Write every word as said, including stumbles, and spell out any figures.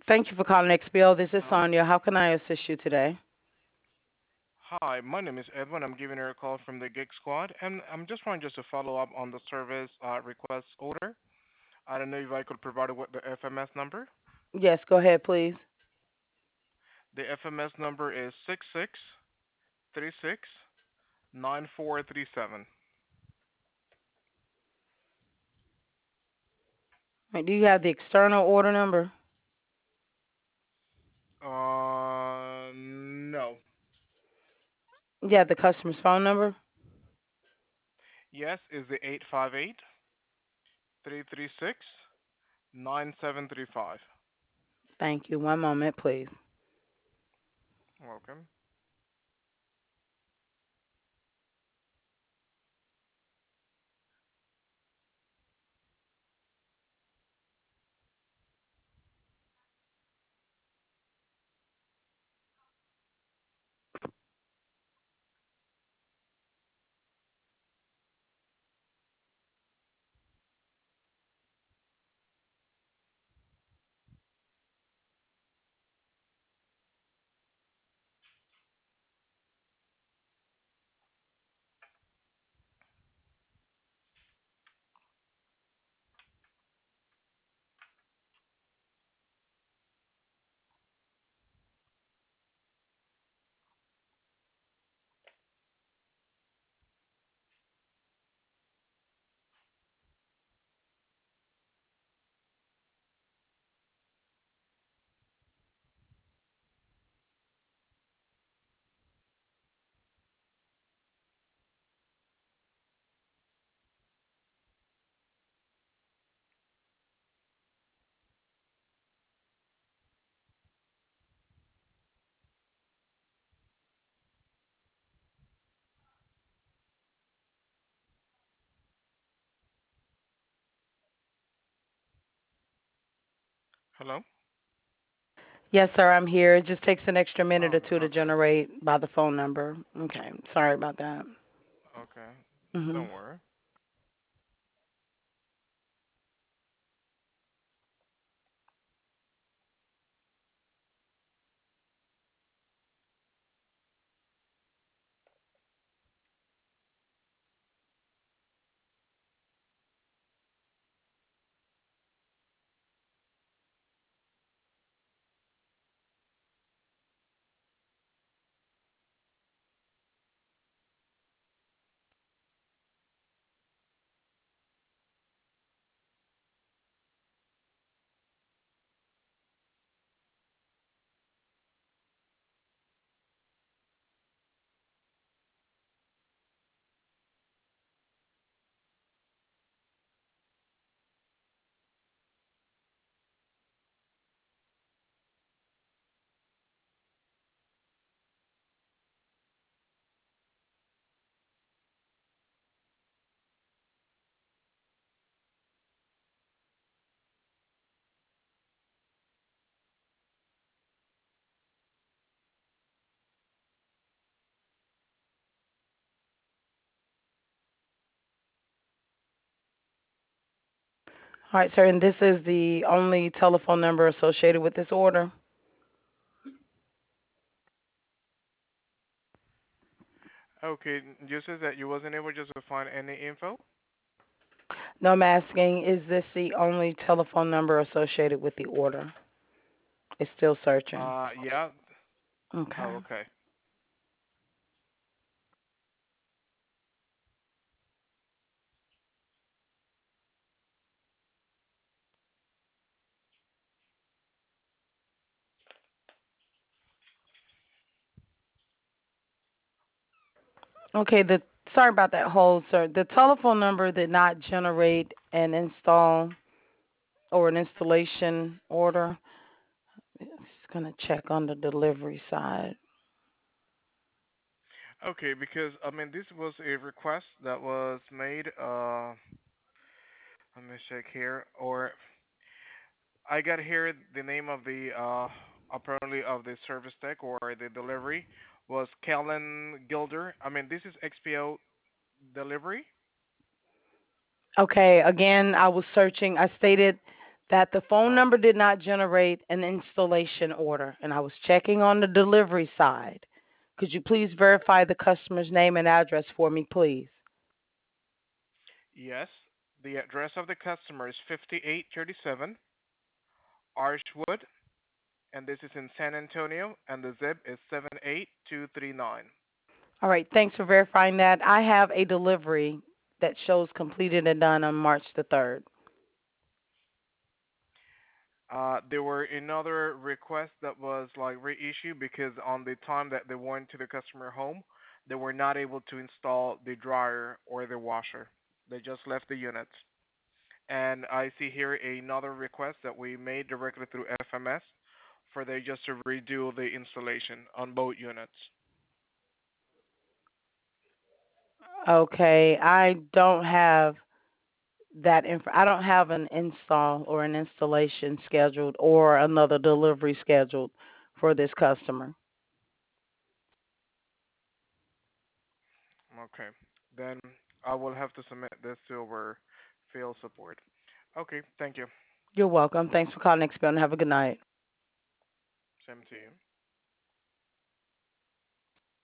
Thank you for calling X B O. This is Hello. Sonia. How can I assist you today? Hi, my name is Edwin. I'm giving you a call from the Gig Squad, and I'm just trying just to follow up on the service uh, request order. I don't know if I could provide it with the F M S number. Yes, go ahead, please. The F M S number is six six three six nine four three seven. Right, do you have the external order number? Uh, no. You have the customer's phone number? Yes, is the eight five eight three three six nine seven three five. Thank you. One moment, please. Welcome. Hello. Yes, sir, I'm here. It just takes an extra minute Oh, or two to okay. generate by the phone number. Okay, sorry about that. Okay. hmm Don't worry. All right, sir, and this is the only telephone number associated with this order. Okay, you said that you wasn't able just to find any info. No, I'm asking, is this the only telephone number associated with the order? It's still searching. Uh, yeah. Oh, Okay. okay. Okay, the sorry about that hold, sir. The telephone number did not generate an install or an installation order. It's gonna check on the delivery side. Okay, because I mean this was a request that was made. Uh, let me check here. Or I got here the name of the uh apparently of the service tech or the delivery was Kellen Gilder. I mean this is X P O delivery. Okay, again, I was searching. I stated That the phone Uh, number did not generate an installation order, and I was checking on the delivery side. Could you please verify the customer's name and address for me, please? yes, the address of the customer is fifty-eight thirty-seven Archwood, and this is in San Antonio, and the zip is seven eight two three nine. All right, thanks for verifying that. I have a delivery that shows completed and done on March the third. Uh, there were another request that was like reissued because on the time that they went to the customer home, they were not able to install the dryer or the washer. They just left the units. And I see here another request that we made directly through F M S for they just to redo the installation on both units. Okay, I don't have that inf- I don't have an install or an installation scheduled or another delivery scheduled for this customer. Okay. Then I will have to submit this to our field support. Okay, thank you. You're welcome. Thanks for calling X P O and have a good night. Same to you.